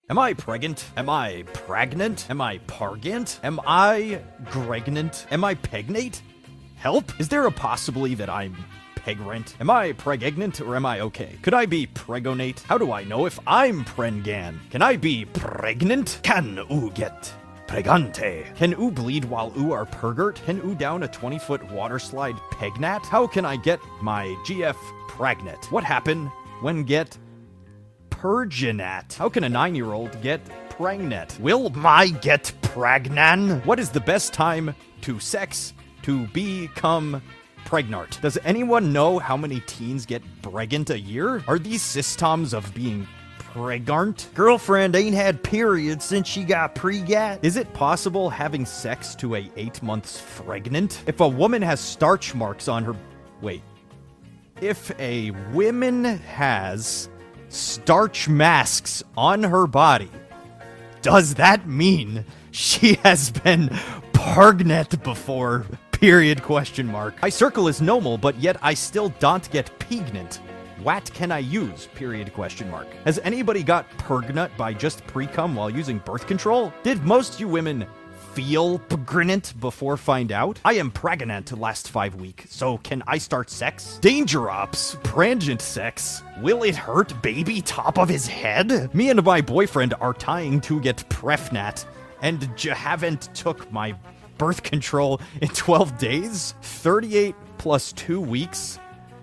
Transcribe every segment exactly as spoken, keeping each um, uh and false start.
Am I pregnant? Am I pregnant? Am I pargant? Am I gregnant? Am I pegnate? Help? Is there a possibility that I'm pegrant? Am I pregnant or am I okay? Could I be pregonate? How do I know if I'm prengan? Can I be pregnant? Can oo get pregante? Can oo bleed while oo are pergert? Can oo down a twenty foot water slide pegnat? How can I get my G F pregnant? What happened when get Perginat? How can a nine-year-old get pregnant? Will my get pragnan? What is the best time to sex to become pregnant? Does anyone know how many teens get pregnant a year? Are these systems of being pregnant? Girlfriend ain't had periods since she got pregat. Is it possible having sex to a eight months pregnant? If a woman has starch marks on her... Wait. If a woman has starch masks on her body, does that mean she has been pregnant before? Period question mark. I circle is normal, but yet I still don't get pregnant. What can I use? Period question mark. Has anybody got pregnant by just pre-cum while using birth control? Did most you women feel pregnant before find out? I am pregnant last five week, so can I start sex? Danger ops, prangent sex. Will it hurt baby top of his head? Me and my boyfriend are tying to get prefnat, and j- haven't took my birth control in twelve days? thirty-eight plus two weeks?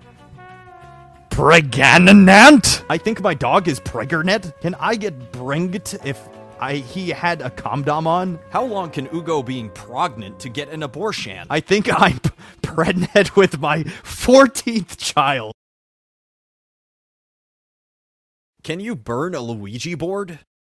Pregnant? I think my dog is pregnant. Can I get bringed if I he had a condom on? How long can Ugo being pregnant to get an abortion? I think I'm p- pregnant with my fourteenth child. Can you burn a Luigi board?